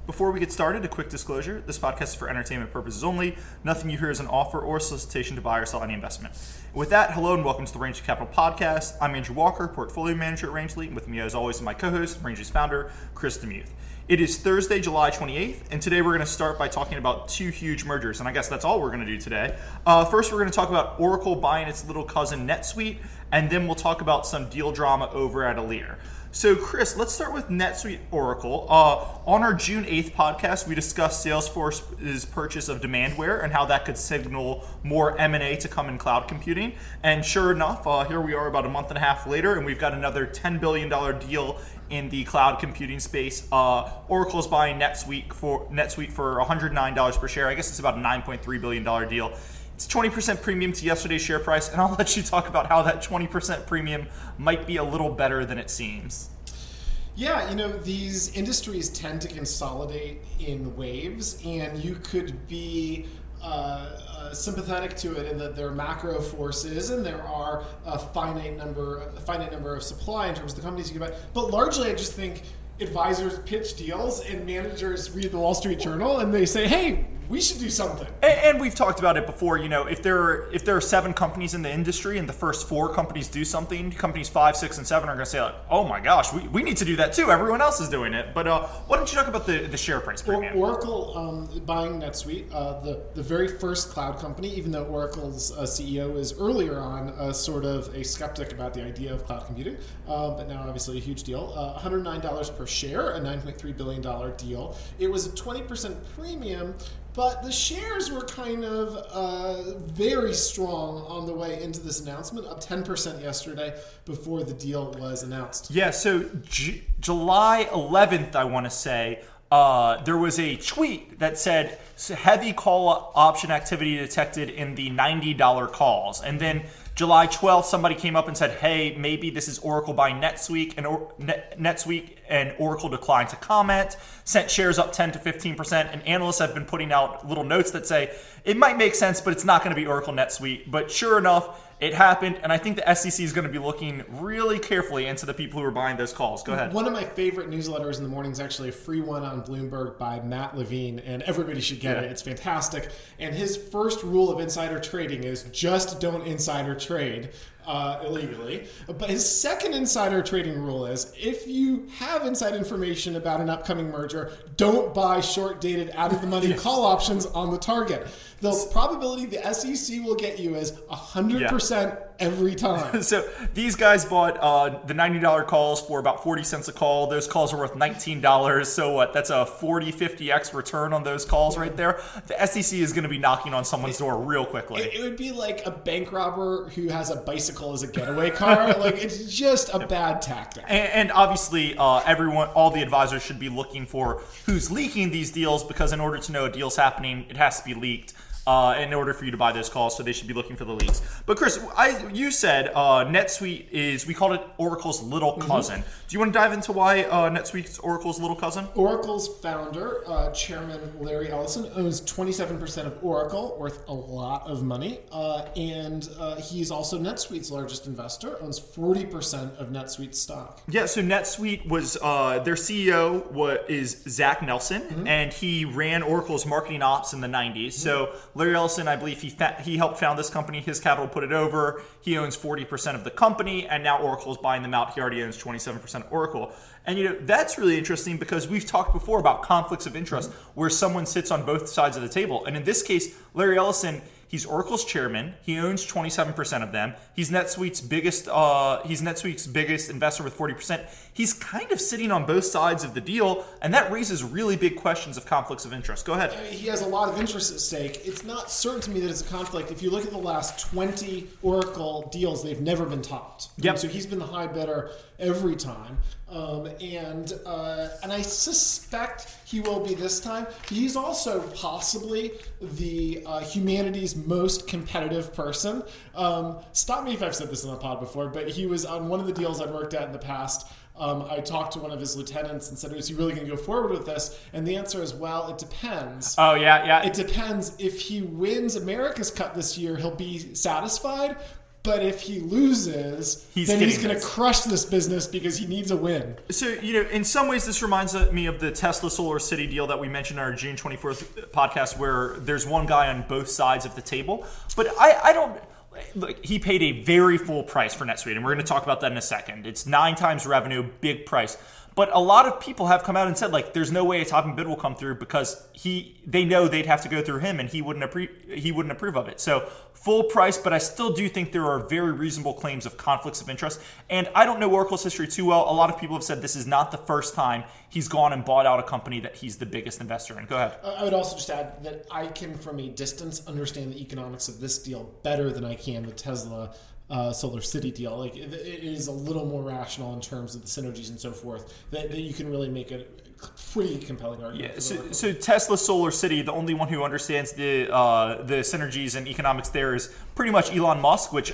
Before we get started, a quick disclosure. This podcast is for entertainment purposes only. Nothing you hear is an offer or solicitation to buy or sell any investment. With that, hello and welcome to the Rangeley Capital Podcast. I'm Andrew Walker, Portfolio Manager at Rangeley, and with me as always is my co-host, Rangeley's founder, Chris Demuth. It is Thursday, July 28th, and today we're going to start by talking about two huge mergers, and I guess that's all we're going to do today. First, we're going to talk about Oracle buying its little cousin NetSuite, and then we'll talk about some deal drama over at Alere. So, Chris, let's start with NetSuite Oracle. On our June 8th podcast, we discussed Salesforce's purchase of Demandware and how that could signal more M&A to come in cloud computing. And sure enough, here we are about a month and a half later, and we've got another $10 billion deal in the cloud computing space. Oracle's buying NetSuite for $109 per share. I guess it's about a $9.3 billion deal. It's 20% premium to yesterday's share price, and I'll let you talk about how that 20% premium might be a little better than it seems. Yeah, these industries tend to consolidate in waves, and you could be sympathetic to it in that there are macro forces and there are a finite number of supply in terms of the companies you can buy. But largely, I just think advisors pitch deals and managers read the Wall Street Journal and they say, hey, we should do something. And we've talked about it before. If there are 7 companies in the industry and the first 4 companies do something, companies 5, 6, and 7 are going to say, like, oh my gosh, we need to do that too. Everyone else is doing it. But why don't you talk about the share price premium? Oracle buying NetSuite, the very first cloud company, even though Oracle's CEO is earlier on sort of a skeptic about the idea of cloud computing, but now obviously a huge deal. $109 per share, a $9.3 billion deal. It was a 20% premium, but the shares were kind of very strong on the way into this announcement, up 10% yesterday before the deal was announced. Yeah, so July 11th, I want to say, there was a tweet that said heavy call option activity detected in the $90 calls. And then July 12th, somebody came up and said, hey, maybe this is Oracle buying NetSuite, and Oracle declined to comment, sent shares up 10 to 15%, and analysts have been putting out little notes that say it might make sense, but it's not going to be Oracle NetSuite. But sure enough, it happened, and I think the SEC is going to be looking really carefully into the people who are buying those calls. Go ahead. One of my favorite newsletters in the morning is actually a free one on Bloomberg by Matt Levine, and everybody should get it. It's fantastic. And his first rule of insider trading is just don't insider trade illegally. But his second insider trading rule is if you have inside information about an upcoming merger, don't buy short-dated, out-of-the-money call options on the target. The probability the SEC will get you is 100% every time. So these guys bought the $90 calls for about 40 cents a call. Those calls are worth $19. So what? That's a 40, 50x return on those calls right there. The SEC is going to be knocking on someone's door real quickly. It would be like a bank robber who has a bicycle as a getaway car. It's just a bad tactic. And obviously, all the advisors should be looking for who's leaking these deals, because in order to know a deal's happening, it has to be leaked. In order for you to buy those calls, so they should be looking for the leaks. But Chris, you said NetSuite we called it Oracle's little cousin. Do you want to dive into why NetSuite's Oracle's little cousin? Oracle's founder, Chairman Larry Ellison, owns 27% of Oracle, worth a lot of money, and he's also NetSuite's largest investor, owns 40% of NetSuite stock. Yeah, so NetSuite was their CEO is Zach Nelson, and he ran Oracle's marketing ops in the 90s. So Larry Ellison, I believe he helped found this company. His capital put it over. He owns 40% of the company, and now Oracle is buying them out. He already owns 27% of Oracle. And that's really interesting because we've talked before about conflicts of interest where someone sits on both sides of the table. And in this case, Larry Ellison, he's Oracle's chairman. He owns 27% of them. He's NetSuite's biggest investor with 40%. He's kind of sitting on both sides of the deal, and that raises really big questions of conflicts of interest. Go ahead. He has a lot of interest at stake. It's not certain to me that it's a conflict. If you look at the last 20 Oracle deals, they've never been topped. Yep. So he's been the high bidder every time. And I suspect he will be this time. He's also possibly the humanity's most competitive person. Stop me if I've said this in the pod before, but he was on one of the deals I'd worked at in the past. I talked to one of his lieutenants and said, is he really going to go forward with this? And the answer is, well, it depends. Oh, yeah. It depends. If he wins America's Cup this year, he'll be satisfied. But if he loses, then he's going to crush this business because he needs a win. So, in some ways, this reminds me of the Tesla Solar City deal that we mentioned in our June 24th podcast, where there's one guy on both sides of the table. But I don't... Look, he paid a very full price for NetSuite, and we're going to talk about that in a second. It's 9 times revenue, big price. But a lot of people have come out and said, there's no way a topping bid will come through because they know they'd have to go through him, and he wouldn't approve of it. So full price, but I still do think there are very reasonable claims of conflicts of interest. And I don't know Oracle's history too well. A lot of people have said this is not the first time he's gone and bought out a company that he's the biggest investor in. Go ahead. I would also just add that I can, from a distance, understand the economics of this deal better than I can the Tesla Solar City deal. It is a little more rational in terms of the synergies and so forth that you can really make a pretty compelling argument. Yeah. So Tesla Solar City, the only one who understands the synergies and economics there is pretty much Elon Musk, which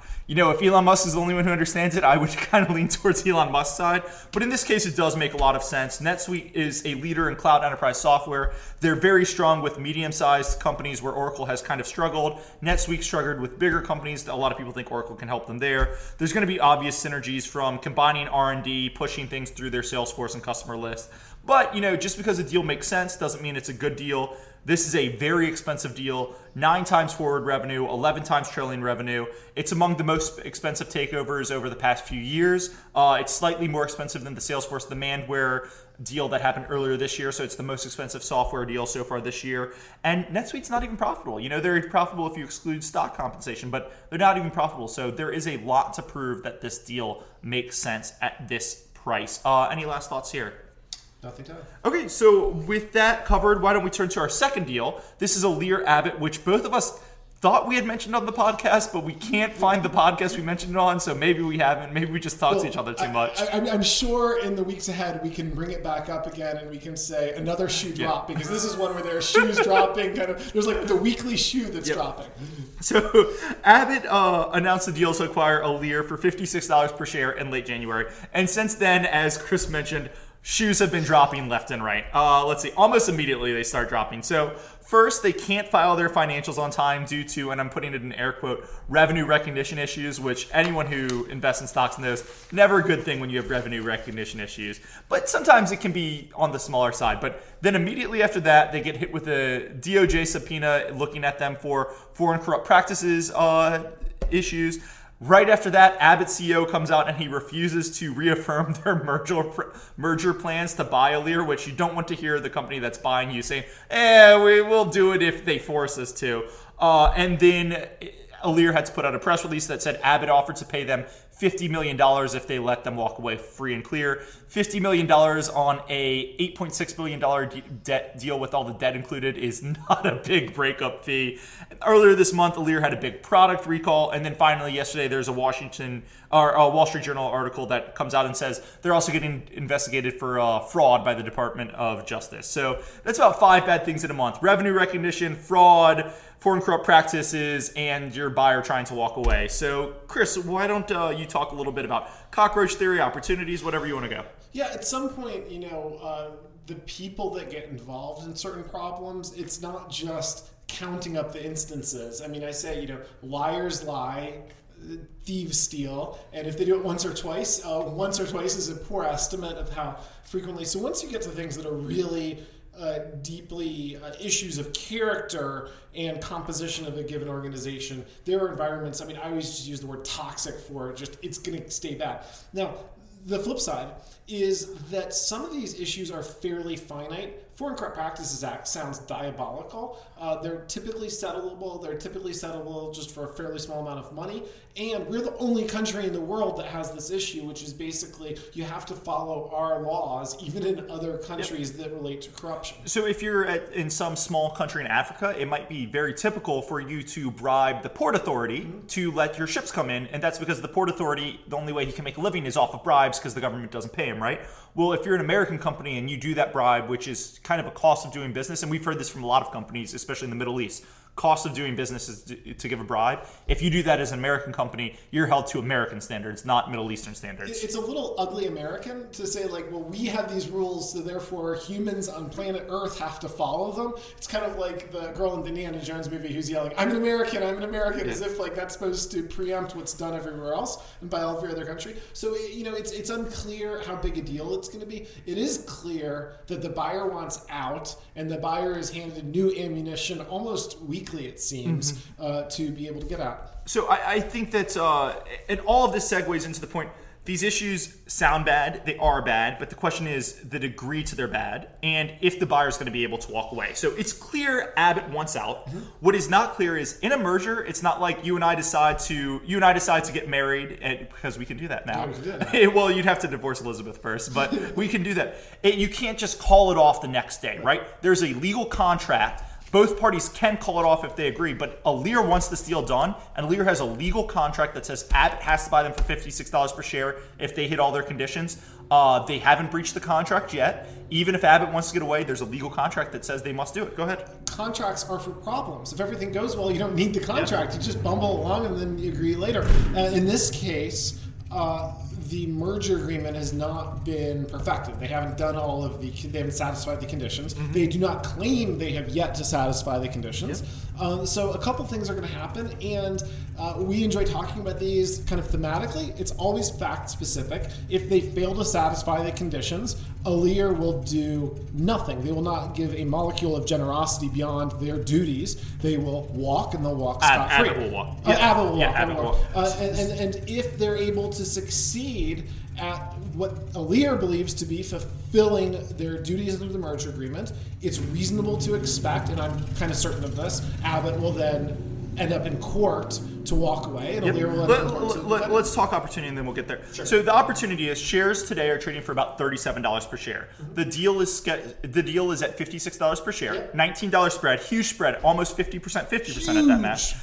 if Elon Musk is the only one who understands it, I would kind of lean towards Elon Musk's side. But in this case, it does make a lot of sense. NetSuite is a leader in cloud enterprise software. They're very strong with medium-sized companies where Oracle has kind of struggled. NetSuite struggled with bigger companies. A lot of people think Oracle can help them there. There's going to be obvious synergies from combining R&D, pushing things through their Salesforce and customer list. But, just because a deal makes sense doesn't mean it's a good deal. This is a very expensive deal, 9 times forward revenue, 11 times trailing revenue. It's among the most expensive takeovers over the past few years. It's slightly more expensive than the Salesforce Demandware deal that happened earlier this year, so it's the most expensive software deal so far this year. And NetSuite's not even profitable. They're profitable if you exclude stock compensation, but they're not even profitable. So there is a lot to prove that this deal makes sense at this price. Any last thoughts here? Nothing to. Okay, so with that covered, why don't we turn to our second deal? This is a Lear Abbott, which both of us thought we had mentioned on the podcast, but we can't find the podcast we mentioned it on, so maybe we haven't. Maybe we just talked to each other too much. I'm sure in the weeks ahead we can bring it back up again and we can say another shoe drop, because this is one where there are shoes dropping. There's the weekly shoe that's dropping. So Abbott announced the deal to acquire a Lear for $56 per share in late January. And since then, as Chris mentioned, shoes have been dropping left and right. Let's see, almost immediately they start dropping. So first, they can't file their financials on time due to, and I'm putting it in air quote, revenue recognition issues, which anyone who invests in stocks knows, never a good thing when you have revenue recognition issues. But sometimes it can be on the smaller side. But then immediately after that, they get hit with a DOJ subpoena looking at them for foreign corrupt practices issues. Right after that, Abbott's CEO comes out and he refuses to reaffirm their merger plans to buy a Lear, which you don't want to hear the company that's buying you saying, we will do it if they force us to. And then Lear had to put out a press release that said Abbott offered to pay them $50 million if they let them walk away free and clear. $50 million on a $8.6 billion debt deal with all the debt included is not a big breakup fee. Earlier this month, Lear had a big product recall. And then finally yesterday, there's a Wall Street Journal article that comes out and says they're also getting investigated for fraud by the Department of Justice. So that's about 5 bad things in a month. Revenue recognition, fraud, foreign corrupt practices, and your buyer trying to walk away. So, Chris, why don't you talk a little bit about cockroach theory, opportunities, whatever you want to go? Yeah, at some point, the people that get involved in certain problems, it's not just counting up the instances. I mean, I say, liars lie, thieves steal, and if they do it once or twice is a poor estimate of how frequently. So once you get to things that are really deeply issues of character and composition of a given organization, there are environments, I always just use the word toxic for it, it's going to stay bad. Now, the flip side is that some of these issues are fairly finite. Foreign Corrupt Practices Act sounds diabolical. They're typically settleable just for a fairly small amount of money. And we're the only country in the world that has this issue, which is basically you have to follow our laws, even in other countries that relate to corruption. So if you're in some small country in Africa, it might be very typical for you to bribe the port authority to let your ships come in. And that's because the port authority, the only way he can make a living is off of bribes because the government doesn't pay him, right? Well, if you're an American company and you do that bribe, which is kind of a cost of doing business, and we've heard this from a lot of companies, especially in the Middle East, cost of doing business is to give a bribe. If you do that as an American company, you're held to American standards, not Middle Eastern standards. It's a little ugly American to say, like, well, we have these rules, so therefore humans on planet Earth have to follow them. It's kind of like the girl in the Indiana Jones movie who's yelling, I'm an American, as if like that's supposed to preempt what's done everywhere else and by every other country. So, it's unclear how big a deal it's going to be. It is clear that the buyer wants out, and the buyer is handed new ammunition almost weekly, it seems, to be able to get out. So I think that, and all of this segues into the point, these issues sound bad, they are bad, but the question is the degree to their bad, and if the buyer is going to be able to walk away. So it's clear Abbott wants out. What is not clear is in a merger, it's not like you and I decide to get married, because we can do that now. Yeah, we can do that. Well, you'd have to divorce Elizabeth first, but we can do that. You can't just call it off the next day, right? There's a legal contract. Both parties can call it off if they agree, but Alear wants this deal done, and Alear has a legal contract that says Abbott has to buy them for $56 per share if they hit all their conditions. They haven't breached the contract yet. Even if Abbott wants to get away, there's a legal contract that says they must do it. Go ahead. Contracts are for problems. If everything goes well, you don't need the contract. You just bumble along and then you agree later. In this case, the merger agreement has not been perfected. They haven't done they haven't satisfied the conditions. They do not claim they have yet to satisfy the conditions. So a couple things are going to happen, and we enjoy talking about these kind of thematically. It's always fact specific. If they fail to satisfy the conditions, Alear will do nothing. They will not give a molecule of generosity beyond their duties. They will walk, and they'll walk scot-free. Abbott will walk. Abbott will walk. Abbott will walk. And if they're able to succeed at what Alear believes to be fulfilling their duties under the merger agreement, it's reasonable to expect, and I'm kind of certain of this, Abbott will then end up in court to walk away, and Alear will end up in court. Let's talk opportunity, and then we'll get there. Sure. So the opportunity is shares today are trading for about $37 per share. The deal is at $56 per share, $19 spread, huge spread, almost 50% at that match.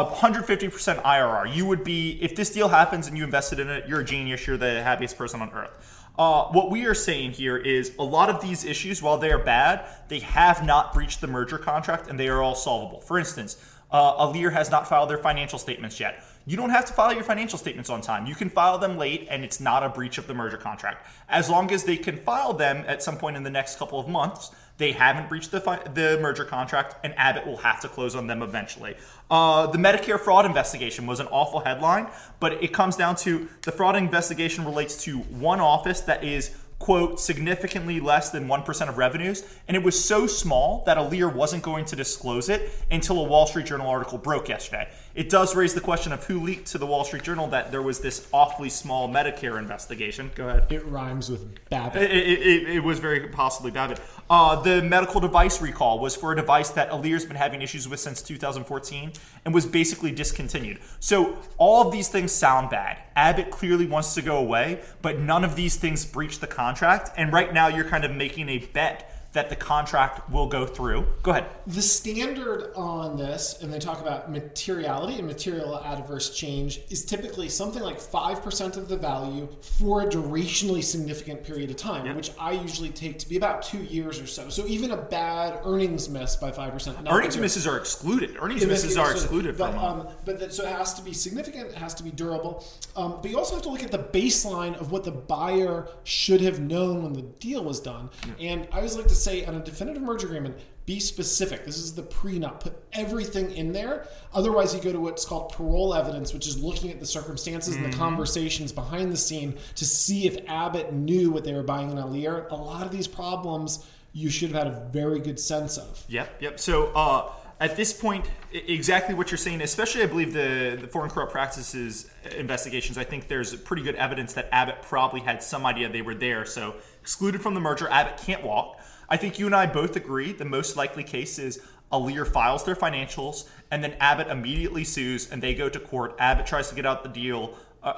150% IRR. You would be, if this deal happens and you invested in it, you're a genius. You're the happiest person on earth. What we are saying here is a lot of these issues, while they are bad, they have not breached the merger contract, and they are all solvable. For instance, Alear has not filed their financial statements yet. You don't have to file your financial statements on time. You can file them late, and it's not a breach of the merger contract. As long as they can file them at some point in the next couple of months, they haven't breached the merger contract, and Abbott will have to close on them eventually. The Medicare fraud investigation was an awful headline, but it comes down to the fraud investigation relates to one office that is, quote, significantly less than 1% of revenues, and it was so small that Alear wasn't going to disclose it until a Wall Street Journal article broke yesterday. It does raise the question of who leaked to the Wall Street Journal that there was this awfully small Medicare investigation. Go ahead. It rhymes with Babbitt. It was very possibly Babbitt. The medical device recall was for a device that Alear's been having issues with since 2014 and was basically discontinued. So all of these things sound bad. Abbott clearly wants to go away, but none of these things breach the contract. And right now you're kind of making a bet that the contract will go through. Go ahead. The standard on this, and they talk about materiality and material adverse change, is typically something like 5% of the value for a durationally significant period of time, which I usually take to be about 2 years or so. So even a bad earnings miss by 5%. Earnings misses are excluded. Earnings misses are excluded from so it has to be significant, it has to be durable. But you also have to look at the baseline of what the buyer should have known when the deal was done. And I always like to say on a definitive merger agreement, be specific. This is the prenup. Put everything in there. Otherwise, you go to what's called parole evidence, which is looking at the circumstances and the conversations behind the scene to see if Abbott knew what they were buying in Alear. A lot of these problems you should have had a very good sense of. Yep. So at this point, exactly what you're saying, especially I believe the Foreign Corrupt Practices investigations, I think there's pretty good evidence that Abbott probably had some idea they were there. So excluded from the merger, Abbott can't walk. I think you and I both agree the most likely case is Alear files their financials, and then Abbott immediately sues, and they go to court. Abbott tries to get out the deal.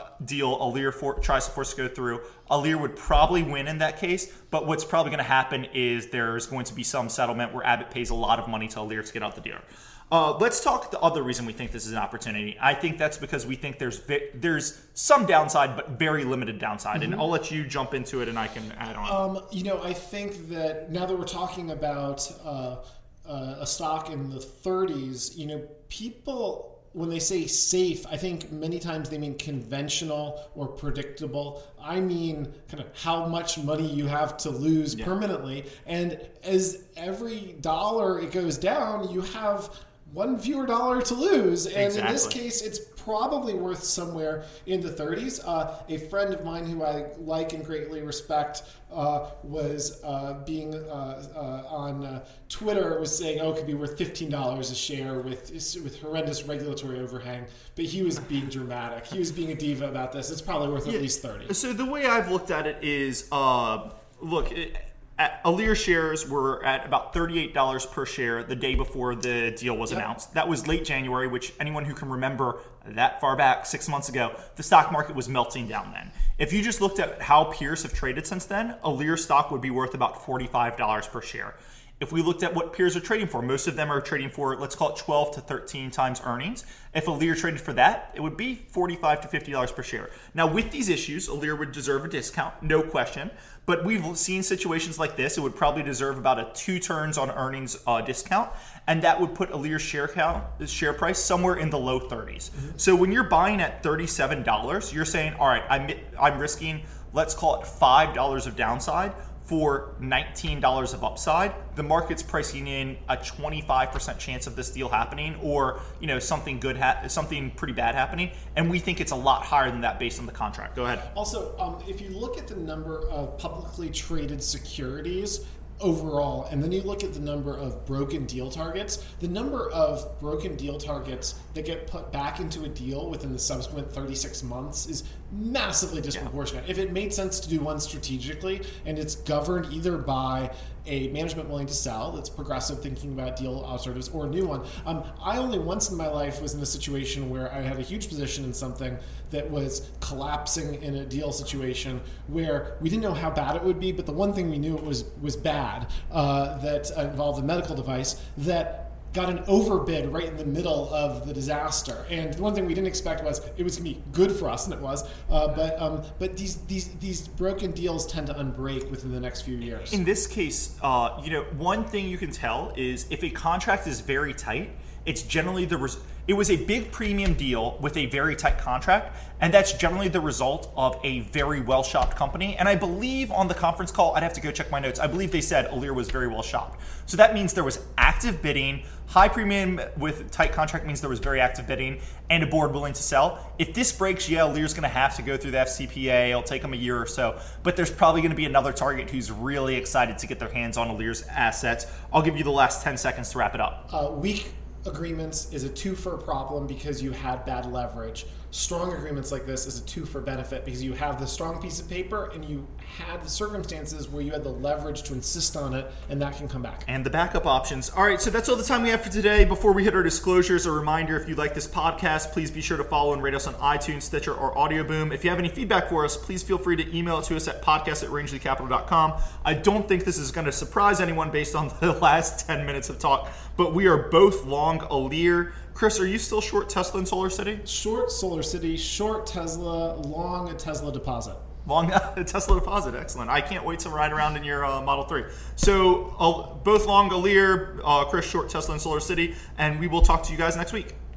Alear tries to force it to go through. Alear would probably win in that case, but what's probably going to happen is there's going to be some settlement where Abbott pays a lot of money to Alear to get out the deal. Let's talk the other reason we think this is an opportunity. I think that's because we think there's some downside, but very limited downside. And I'll let you jump into it, and I can add on. I think that now that we're talking about a stock in the 30s, people, when they say safe, I think many times they mean conventional or predictable. I mean kind of how much money you have to lose permanently. And as every dollar it goes down, you have one fewer dollar to lose. And in this case, it's probably worth somewhere in the 30s. A friend of mine who I like and greatly respect was being on Twitter was saying, it could be worth $15 a share with horrendous regulatory overhang. But he was being dramatic. He was being a diva about this. It's probably worth at least 30. So the way I've looked at it is, Alear shares were at about $38 per share the day before the deal was announced. That was late January, which anyone who can remember that far back, 6 months ago, the stock market was melting down then. If you just looked at how peers have traded since then, Alear stock would be worth about $45 per share. If we looked at what peers are trading for, most of them are trading for, let's call it 12 to 13 times earnings. If Alear traded for that, it would be $45 to $50 per share. Now, with these issues, Alear would deserve a discount, no question. But we've seen situations like this. It would probably deserve about a 2 turns on earnings discount. And that would put Alear's share price somewhere in the low 30s. Mm-hmm. So when you're buying at $37, you're saying, all right, I'm risking, let's call it $5 of downside for $19 of upside. The market's pricing in a 25% chance of this deal happening, or something good, something pretty bad happening, and we think it's a lot higher than that based on the contract. Go ahead. Also, if you look at the number of publicly traded securities overall, and then you look at the number of broken deal targets, the number of broken deal targets that get put back into a deal within the subsequent 36 months is massively disproportionate. If it made sense to do one strategically, and it's governed either by a management willing to sell that's progressive, thinking about deal alternatives, or a new one. I only once in my life was in a situation where I had a huge position in something that was collapsing in a deal situation where we didn't know how bad it would be, but the one thing we knew it was bad, that involved a medical device that got an overbid right in the middle of the disaster. And the one thing we didn't expect was it was going to be good for us, and it was. But these broken deals tend to unbreak within the next few years. In this case, one thing you can tell is if a contract is very tight, it's generally it was a big premium deal with a very tight contract, and that's generally the result of a very well-shopped company. And I believe on the conference call, I'd have to go check my notes, I believe they said Alear was very well-shopped. So that means there was active bidding. High premium with tight contract means there was very active bidding and a board willing to sell. If this breaks, Alear's going to have to go through the FCPA. It'll take them a year or so, but there's probably going to be another target who's really excited to get their hands on Alear's assets. I'll give you the last 10 seconds to wrap it up. Weak agreements is a two for problem because you had bad leverage. Strong agreements like this is a two for benefit because you have the strong piece of paper and you had the circumstances where you had the leverage to insist on it, and that can come back. And the backup options. All right, so that's all the time we have for today. Before we hit our disclosures, a reminder, if you like this podcast, please be sure to follow and rate us on iTunes, Stitcher, or Audio Boom. If you have any feedback for us, please feel free to email it to us at podcast@rangeleycapital.com. I don't think this is going to surprise anyone based on the last 10 minutes of talk, but we are both long Alear. Chris, are you still short Tesla and Solar City? Short Solar City, short Tesla, long a Tesla deposit. Long Tesla deposit, excellent. I can't wait to ride around in your Model 3. So both long Alear, Chris short Tesla and Solar City, and we will talk to you guys next week.